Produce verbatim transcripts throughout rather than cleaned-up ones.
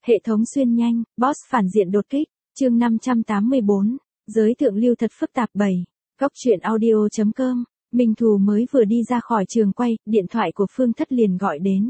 Hệ thống xuyên nhanh, boss phản diện đột kích, chương năm trăm tám mươi bốn, giới thượng lưu thật phức tạp bảy. Góc truyện audio.com, Minh Thù mới vừa đi ra khỏi trường quay, điện thoại của Phương Thất liền gọi đến.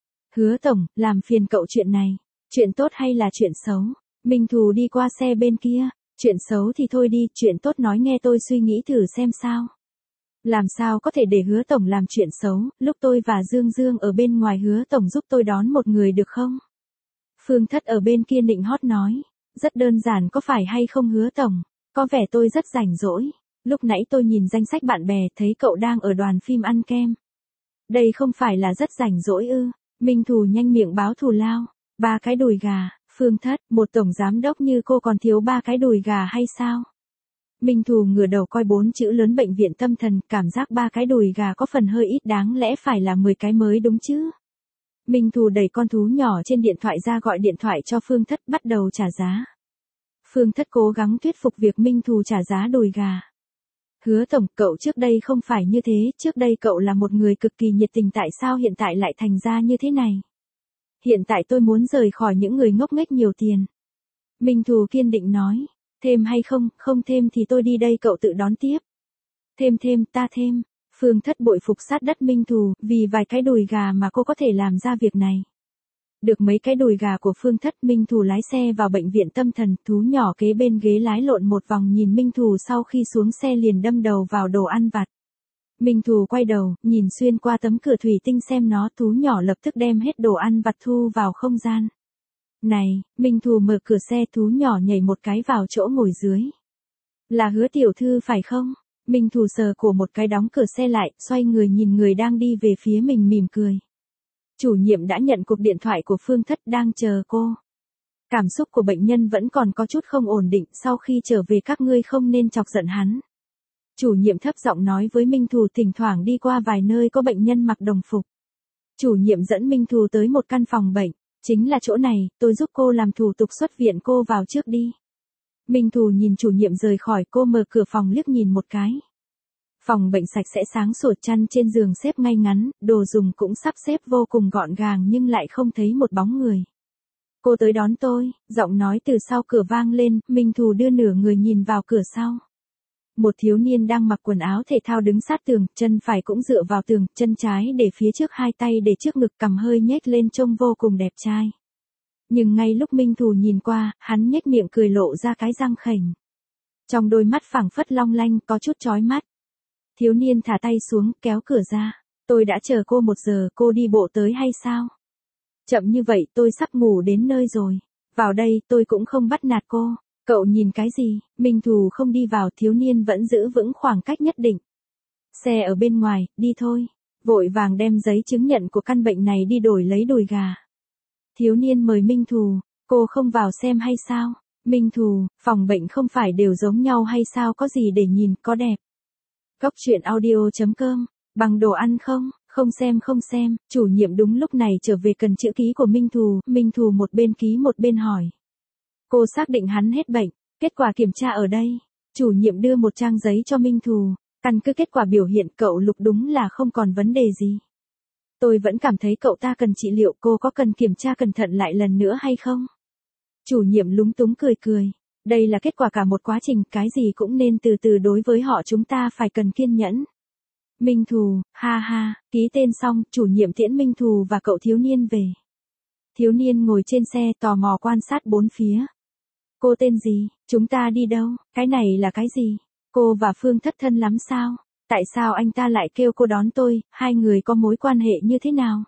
Hứa tổng, làm phiền cậu chuyện này, chuyện tốt hay là chuyện xấu? Minh Thù đi qua xe bên kia, chuyện xấu thì thôi đi, chuyện tốt nói nghe tôi suy nghĩ thử xem sao. Làm sao có thể để Hứa tổng làm chuyện xấu, lúc tôi và Dương Dương ở bên ngoài Hứa tổng giúp tôi đón một người được không? Phương Thất ở bên kia nịnh hót nói, rất đơn giản có phải hay không Hứa tổng, có vẻ tôi rất rảnh rỗi, lúc nãy tôi nhìn danh sách bạn bè thấy cậu đang ở đoàn phim ăn kem. Đây không phải là rất rảnh rỗi ư? Minh Thù nhanh miệng báo thù lao, ba cái đùi gà, Phương Thất, một tổng giám đốc như cô còn thiếu ba cái đùi gà hay sao? Minh Thù ngửa đầu coi bốn chữ lớn bệnh viện tâm thần, cảm giác ba cái đùi gà có phần hơi ít, đáng lẽ phải là mười cái mới đúng chứ. Minh Thù đẩy con thú nhỏ trên điện thoại ra gọi điện thoại cho Phương Thất bắt đầu trả giá. Phương Thất cố gắng thuyết phục việc Minh Thù trả giá đùi gà. Hứa tổng, cậu trước đây không phải như thế, trước đây cậu là một người cực kỳ nhiệt tình, tại sao hiện tại lại thành ra như thế này? Hiện tại tôi muốn rời khỏi những người ngốc nghếch nhiều tiền. Minh Thù kiên định nói, thêm hay không, không thêm thì tôi đi đây, cậu tự đón tiếp. Thêm thêm, ta thêm. Phương Thất bội phục sát đất Minh Thù, vì vài cái đùi gà mà cô có thể làm ra việc này. Được mấy cái đùi gà của Phương Thất, Minh Thù lái xe vào bệnh viện tâm thần, thú nhỏ kế bên ghế lái lộn một vòng nhìn Minh Thù, sau khi xuống xe liền đâm đầu vào đồ ăn vặt. Minh Thù quay đầu, nhìn xuyên qua tấm cửa thủy tinh xem nó, thú nhỏ lập tức đem hết đồ ăn vặt thu vào không gian. Này, Minh Thù mở cửa xe, thú nhỏ nhảy một cái vào chỗ ngồi dưới. Là Hứa tiểu thư phải không? Minh Thù sờ cổ một cái đóng cửa xe lại, xoay người nhìn người đang đi về phía mình mỉm cười. Chủ nhiệm đã nhận cuộc điện thoại của Phương Thất, đang chờ cô. Cảm xúc của bệnh nhân vẫn còn có chút không ổn định, sau khi trở về các ngươi không nên chọc giận hắn. Chủ nhiệm thấp giọng nói với Minh Thù, thỉnh thoảng đi qua vài nơi có bệnh nhân mặc đồng phục. Chủ nhiệm dẫn Minh Thù tới một căn phòng bệnh, chính là chỗ này, tôi giúp cô làm thủ tục xuất viện, cô vào trước đi. Minh Thù nhìn chủ nhiệm rời khỏi, cô mở cửa phòng liếc nhìn một cái. Phòng bệnh sạch sẽ sáng sủa, chăn trên giường xếp ngay ngắn, đồ dùng cũng sắp xếp vô cùng gọn gàng nhưng lại không thấy một bóng người. Cô tới đón tôi, giọng nói từ sau cửa vang lên, Minh Thù đưa nửa người nhìn vào cửa sau. Một thiếu niên đang mặc quần áo thể thao đứng sát tường, chân phải cũng dựa vào tường, chân trái để phía trước, hai tay để trước ngực, cằm hơi nhếch lên trông vô cùng đẹp trai. Nhưng ngay lúc Minh Thù nhìn qua, hắn nhếch miệng cười lộ ra cái răng khểnh. Trong đôi mắt phảng phất long lanh, có chút chói mắt. Thiếu niên thả tay xuống, kéo cửa ra. Tôi đã chờ cô một giờ, cô đi bộ tới hay sao? Chậm như vậy, tôi sắp ngủ đến nơi rồi. Vào đây, tôi cũng không bắt nạt cô. Cậu nhìn cái gì? Minh Thù không đi vào, thiếu niên vẫn giữ vững khoảng cách nhất định. Xe ở bên ngoài, đi thôi. Vội vàng đem giấy chứng nhận của căn bệnh này đi đổi lấy đùi gà. Thiếu niên mời Minh Thù, cô không vào xem hay sao? Minh Thù, phòng bệnh không phải đều giống nhau hay sao, có gì để nhìn, có đẹp. Góc truyện audio.com, bằng đồ ăn không, không xem không xem, chủ nhiệm đúng lúc này trở về cần chữ ký của Minh Thù, Minh Thù một bên ký một bên hỏi. Cô xác định hắn hết bệnh, kết quả kiểm tra ở đây, chủ nhiệm đưa một trang giấy cho Minh Thù, căn cứ kết quả biểu hiện cậu Lục đúng là không còn vấn đề gì. Tôi vẫn cảm thấy cậu ta cần trị liệu, cô có cần kiểm tra cẩn thận lại lần nữa hay không? Chủ nhiệm lúng túng cười cười. Đây là kết quả cả một quá trình, cái gì cũng nên từ từ, đối với họ chúng ta phải cần kiên nhẫn. Minh Thù, ha ha, ký tên xong, chủ nhiệm tiễn Minh Thù và cậu thiếu niên về. Thiếu niên ngồi trên xe tò mò quan sát bốn phía. Cô tên gì, chúng ta đi đâu, cái này là cái gì? Cô và Phương Thất thân lắm sao? Tại sao anh ta lại kêu cô đón tôi, hai người có mối quan hệ như thế nào?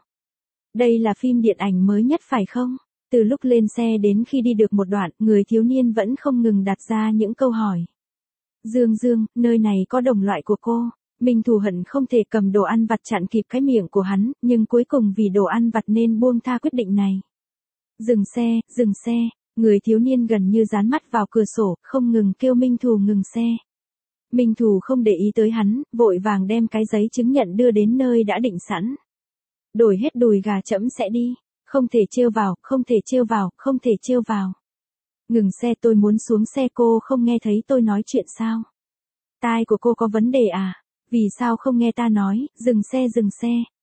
Đây là phim điện ảnh mới nhất phải không? Từ lúc lên xe đến khi đi được một đoạn, người thiếu niên vẫn không ngừng đặt ra những câu hỏi. Dương Dương, nơi này có đồng loại của cô. Minh Thù hận không thể cầm đồ ăn vặt chặn kịp cái miệng của hắn, nhưng cuối cùng vì đồ ăn vặt nên buông tha quyết định này. Dừng xe, dừng xe, người thiếu niên gần như dán mắt vào cửa sổ, không ngừng kêu Minh Thù ngừng xe. Minh Thù không để ý tới hắn, vội vàng đem cái giấy chứng nhận đưa đến nơi đã định sẵn. Đổi hết đùi gà trẫm sẽ đi. Không thể trêu vào, không thể trêu vào, không thể trêu vào. Ngừng xe, tôi muốn xuống xe, cô không nghe thấy tôi nói chuyện sao? Tai của cô có vấn đề à? Vì sao không nghe ta nói, dừng xe dừng xe.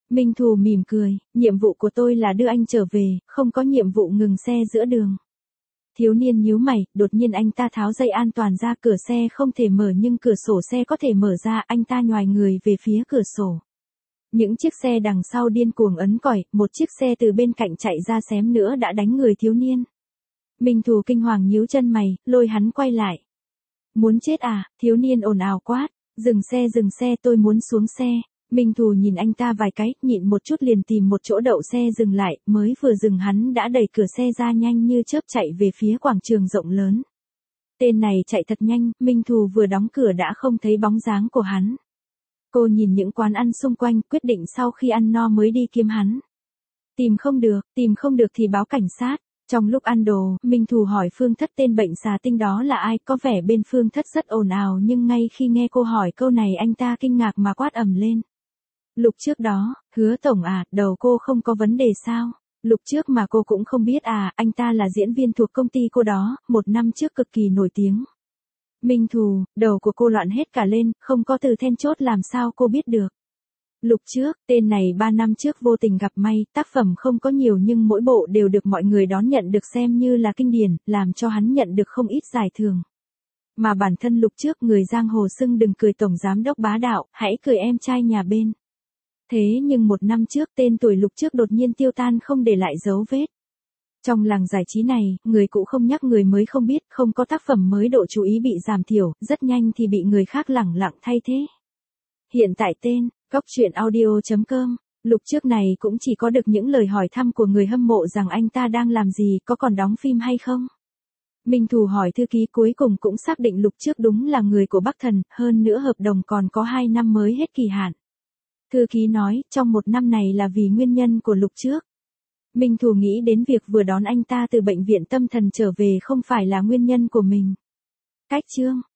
Minh Thù mỉm cười, nhiệm vụ của tôi là đưa anh trở về, không có nhiệm vụ ngừng xe giữa đường. Thiếu niên nhíu mày, đột nhiên anh ta tháo dây an toàn ra, cửa xe không thể mở nhưng cửa sổ xe có thể mở ra, anh ta nhoài người về phía cửa sổ. Những chiếc xe đằng sau điên cuồng ấn còi, một chiếc xe từ bên cạnh chạy ra xém nữa đã đánh người thiếu niên. Minh Thù kinh hoàng nhíu chân mày, lôi hắn quay lại. Muốn chết à, thiếu niên ồn ào quát, dừng xe dừng xe tôi muốn xuống xe. Minh Thù nhìn anh ta vài cái, nhịn một chút liền tìm một chỗ đậu xe dừng lại, mới vừa dừng hắn đã đẩy cửa xe ra nhanh như chớp chạy về phía quảng trường rộng lớn. Tên này chạy thật nhanh, Minh Thù vừa đóng cửa đã không thấy bóng dáng của hắn. Cô nhìn những quán ăn xung quanh, quyết định sau khi ăn no mới đi kiếm hắn. Tìm không được, tìm không được thì báo cảnh sát. Trong lúc ăn đồ, Minh Thù hỏi Phương Thất tên bệnh xà tinh đó là ai, có vẻ bên Phương Thất rất ồn ào nhưng ngay khi nghe cô hỏi câu này anh ta kinh ngạc mà quát ầm lên. Lục Trước đó, Hứa tổng à, đầu cô không có vấn đề sao? Lục Trước mà cô cũng không biết à, anh ta là diễn viên thuộc công ty cô đó, một năm trước cực kỳ nổi tiếng. Minh Thù, đầu của cô loạn hết cả lên, không có từ then chốt làm sao cô biết được. Lục Trước, tên này ba năm trước vô tình gặp may, tác phẩm không có nhiều nhưng mỗi bộ đều được mọi người đón nhận được xem như là kinh điển, làm cho hắn nhận được không ít giải thưởng. Mà bản thân Lục Trước người giang hồ xưng đừng cười tổng giám đốc bá đạo, hãy cười em trai nhà bên. Thế nhưng một năm trước tên tuổi Lục Trước đột nhiên tiêu tan không để lại dấu vết. Trong làng giải trí này, người cũ không nhắc người mới không biết, không có tác phẩm mới độ chú ý bị giảm thiểu, rất nhanh thì bị người khác lẳng lặng thay thế. Hiện tại tên, Cóc Truyện Audio chấm com, Lục Trước này cũng chỉ có được những lời hỏi thăm của người hâm mộ rằng anh ta đang làm gì, có còn đóng phim hay không. Minh Thù hỏi thư ký cuối cùng cũng xác định Lục Trước đúng là người của Bắc Thần, hơn nữa hợp đồng còn có hai năm mới hết kỳ hạn. Thư ký nói, trong một năm này là vì nguyên nhân của Lục Trước. Minh Thù nghĩ đến việc vừa đón anh ta từ bệnh viện tâm thần trở về không phải là nguyên nhân của mình. Cách chương